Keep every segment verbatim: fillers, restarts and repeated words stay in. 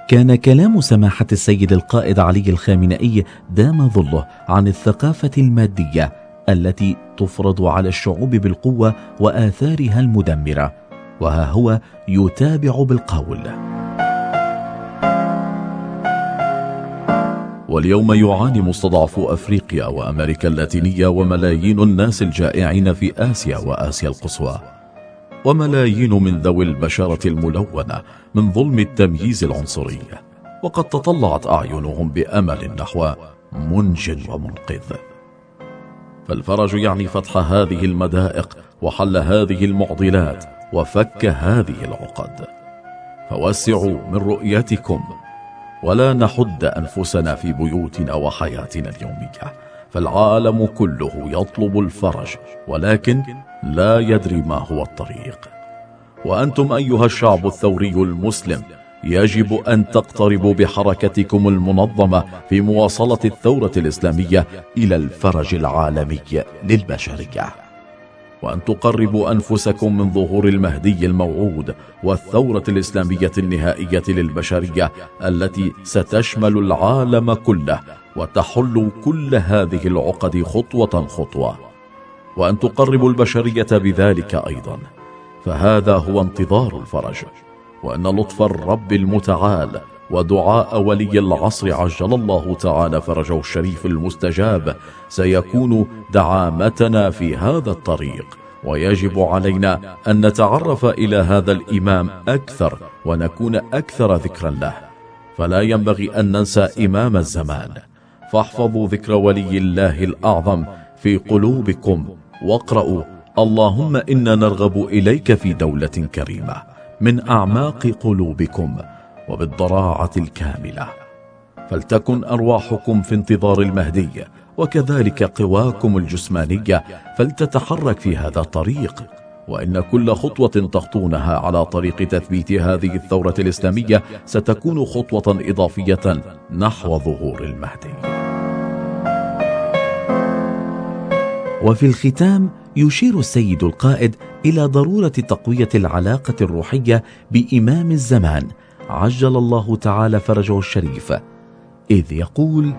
كان كلام سماحة السيد القائد علي الخامنئي دام ظله عن الثقافة المادية التي تفرض على الشعوب بالقوة وآثارها المدمرة، وها هو يتابع بالقول: واليوم يعاني مستضعفو أفريقيا وأمريكا اللاتينية وملايين الناس الجائعين في آسيا وآسيا القصوى، وملايين من ذوي البشرة الملونة من ظلم التمييز العنصري، وقد تطلعت أعينهم بأمل نحو منج ومنقذ. فالفرج يعني فتح هذه المدائق وحل هذه المعضلات وفك هذه العقد. فوسعوا من رؤيتكم ولا نحد أنفسنا في بيوتنا وحياتنا اليومية، فالعالم كله يطلب الفرج ولكن لا يدري ما هو الطريق. وأنتم أيها الشعب الثوري المسلم يجب أن تقتربوا بحركتكم المنظمة في مواصلة الثورة الإسلامية إلى الفرج العالمي للبشرية، وأن تقربوا أنفسكم من ظهور المهدي الموعود والثورة الإسلامية النهائية للبشرية التي ستشمل العالم كله وتحل كل هذه العقد خطوة خطوة، وأن تقربوا البشرية بذلك أيضا، فهذا هو انتظار الفرج. وأن لطف الرب المتعال ودعاء ولي العصر عجل الله تعالى فرجه الشريف المستجاب سيكون دعامتنا في هذا الطريق، ويجب علينا أن نتعرف إلى هذا الإمام أكثر ونكون أكثر ذكرا له، فلا ينبغي أن ننسى إمام الزمان. فاحفظوا ذكر ولي الله الأعظم في قلوبكم واقرأوا: اللهم إنا نرغب إليك في دولة كريمة من أعماق قلوبكم وبالضراعة الكاملة. فلتكن أرواحكم في انتظار المهدي، وكذلك قواكم الجسمانية فلتتحرك في هذا الطريق، وإن كل خطوة تخطونها على طريق تثبيت هذه الثورة الإسلامية ستكون خطوة إضافية نحو ظهور المهدي. وفي الختام يشير السيد القائد إلى ضرورة تقوية العلاقة الروحية بإمام الزمان عجل الله تعالى فرجه الشريف، إذ يقول: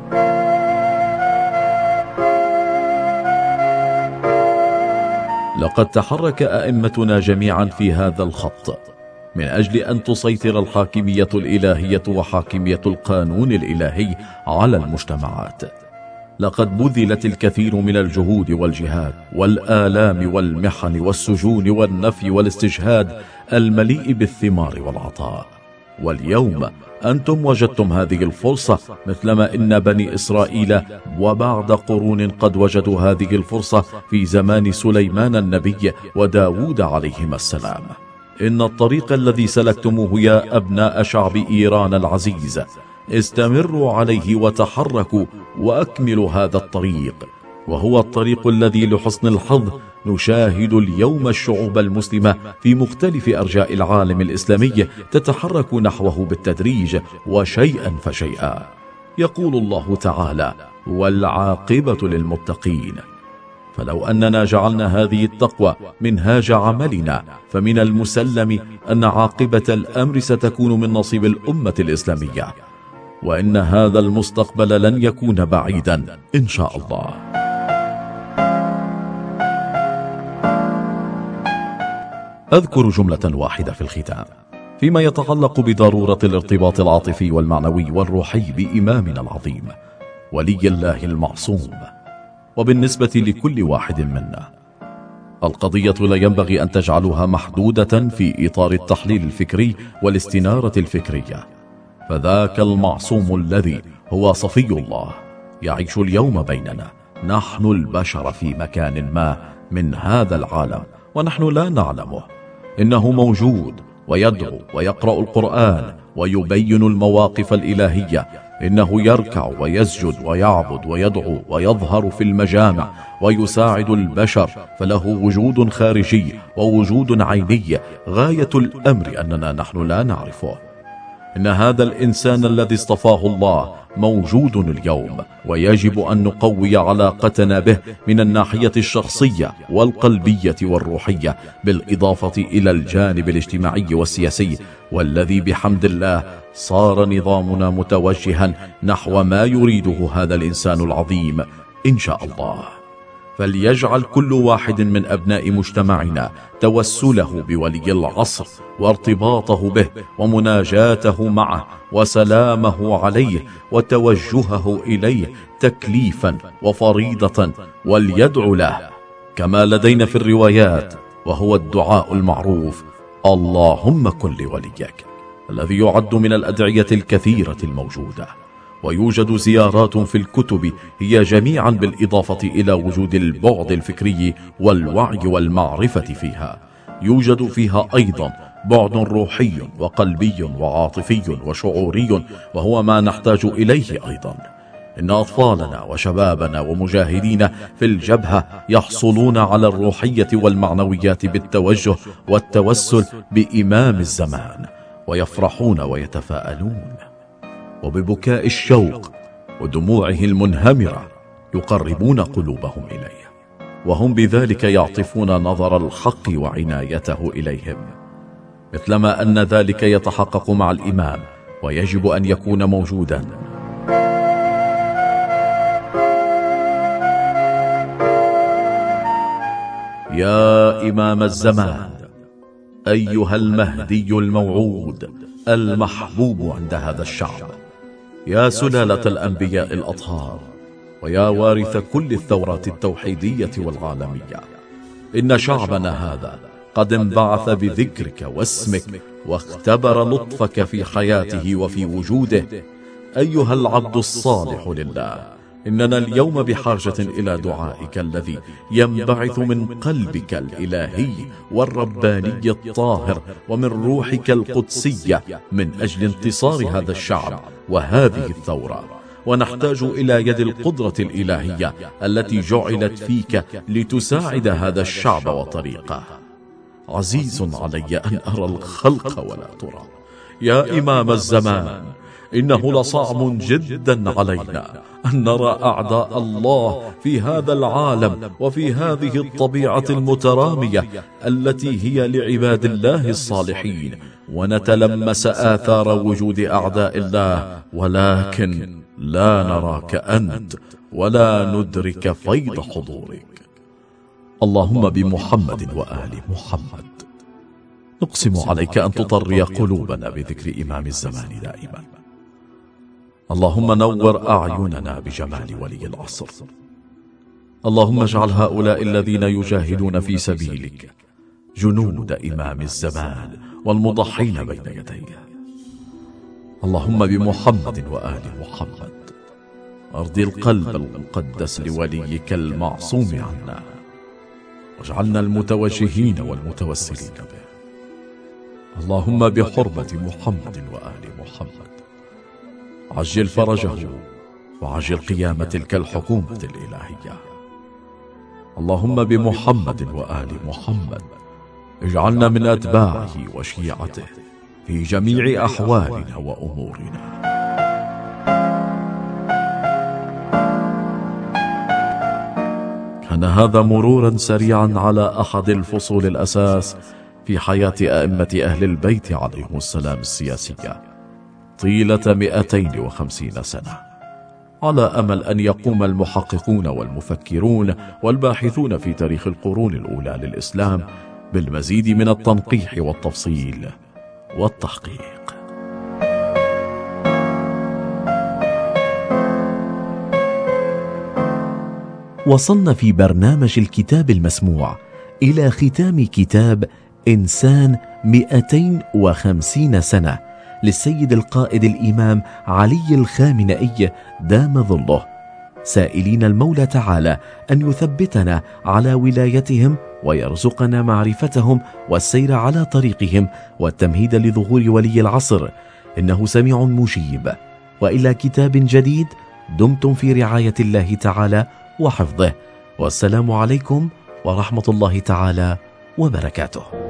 لقد تحرك أئمتنا جميعا في هذا الخط من أجل أن تسيطر الحاكمية الإلهية وحاكمية القانون الإلهي على المجتمعات. لقد بذلت الكثير من الجهود والجهاد والآلام والمحن والسجون والنفي والاستجهاد المليء بالثمار والعطاء، واليوم أنتم وجدتم هذه الفرصة مثلما إن بني إسرائيل وبعد قرون قد وجدوا هذه الفرصة في زمان سليمان النبي وداود عليهما السلام. إن الطريق الذي سلكتموه يا أبناء شعب إيران العزيز استمروا عليه وتحركوا وأكملوا هذا الطريق، وهو الطريق الذي لحسن الحظ نشاهد اليوم الشعوب المسلمة في مختلف أرجاء العالم الإسلامي تتحرك نحوه بالتدريج وشيئا فشيئا. يقول الله تعالى: والعاقبة للمتقين. فلو أننا جعلنا هذه التقوى منهاج عملنا فمن المسلم أن عاقبة الأمر ستكون من نصيب الأمة الإسلامية، وإن هذا المستقبل لن يكون بعيدا إن شاء الله. أذكر جملة واحدة في الختام فيما يتعلق بضرورة الارتباط العاطفي والمعنوي والروحي بإمامنا العظيم ولي الله المعصوم. وبالنسبة لكل واحد منا، القضية لا ينبغي أن تجعلها محدودة في إطار التحليل الفكري والاستنارة الفكرية، فذاك المعصوم الذي هو صفي الله يعيش اليوم بيننا. نحن البشر في مكان ما من هذا العالم ونحن لا نعلمه. إنه موجود ويدعو ويقرأ القرآن ويبين المواقف الإلهية. إنه يركع ويسجد ويعبد ويدعو ويظهر في المجامع ويساعد البشر، فله وجود خارجي ووجود عيني غاية الأمر أننا نحن لا نعرفه. إن هذا الإنسان الذي اصطفاه الله موجود اليوم، ويجب أن نقوي علاقتنا به من الناحية الشخصية والقلبية والروحية، بالإضافة إلى الجانب الاجتماعي والسياسي، والذي بحمد الله صار نظامنا متوجها نحو ما يريده هذا الإنسان العظيم إن شاء الله. فليجعل كل واحد من أبناء مجتمعنا توسله بولي العصر وارتباطه به ومناجاته معه وسلامه عليه وتوجهه إليه تكليفا وفريضة، وليدعو له كما لدينا في الروايات، وهو الدعاء المعروف: اللهم كن لوليك، الذي يعد من الأدعية الكثيرة الموجودة. ويوجد زيارات في الكتب هي جميعا بالإضافة إلى وجود البعد الفكري والوعي والمعرفة فيها، يوجد فيها أيضا بعد روحي وقلبي وعاطفي وشعوري، وهو ما نحتاج إليه أيضا. إن أطفالنا وشبابنا ومجاهدين في الجبهة يحصلون على الروحية والمعنويات بالتوجه والتوسل بإمام الزمان، ويفرحون ويتفاءلون، وببكاء الشوق ودموعه المنهمرة يقربون قلوبهم إليه، وهم بذلك يعطفون نظر الحق وعنايته إليهم، مثلما أن ذلك يتحقق مع الإمام ويجب أن يكون موجودا. يا إمام الزمان، أيها المهدي الموعود المحبوب عند هذا الشعب، يا سلالة الأنبياء الأطهار، ويا وارث كل الثورات التوحيدية والعالمية، إن شعبنا هذا قد انبعث بذكرك واسمك واختبر لطفك في حياته وفي وجوده. أيها العبد الصالح لله، إننا اليوم بحاجة إلى دعائك الذي ينبعث من قلبك الإلهي والرباني الطاهر ومن روحك القدسية من أجل انتصار هذا الشعب وهذه الثورة. ونحتاج إلى يد القدرة الإلهية التي جعلت فيك لتساعد هذا الشعب وطريقه. عزيز علي أن أرى الخلق ولا ترى. يا إمام الزمان، إنه لصعب جدا علينا أن نرى أعداء الله في هذا العالم وفي هذه الطبيعة المترامية التي هي لعباد الله الصالحين، ونتلمس آثار وجود أعداء الله، ولكن لا نراك أنت ولا ندرك فيض حضورك. اللهم بمحمد وآل محمد نقسم عليك أن تطري قلوبنا بذكر إمام الزمان دائما. اللهم نور أعيننا بجمال ولي العصر. اللهم اجعل هؤلاء الذين يجاهدون في سبيلك جنود إمام الزمان والمضحين بين يديه. اللهم بمحمد وآل محمد أرضي القلب المقدس لوليك المعصوم عنا، واجعلنا المتوجهين والمتوسلين به. اللهم بحرمة محمد وآل محمد عجل فرجه وعجل قيام تلك الحكومة الإلهية. اللهم بمحمد وآل محمد اجعلنا من أتباعه وشيعته في جميع أحوالنا وأمورنا. كان هذا مرورا سريعا على أحد الفصول الأساس في حياة أئمة أهل البيت عليهم السلام السياسية طيلة مئتين وخمسين سنة، على أمل أن يقوم المحققون والمفكرون والباحثون في تاريخ القرون الأولى للإسلام بالمزيد من التنقيح والتفصيل والتحقيق. وصلنا في برنامج الكتاب المسموع إلى ختام كتاب إنسان مئتين وخمسين سنة للسيد القائد الإمام علي الخامنئي دام ظله، سائلين المولى تعالى أن يثبتنا على ولايتهم ويرزقنا معرفتهم والسير على طريقهم والتمهيد لظهور ولي العصر، إنه سميع مجيب. وإلى كتاب جديد، دمتم في رعاية الله تعالى وحفظه، والسلام عليكم ورحمة الله تعالى وبركاته.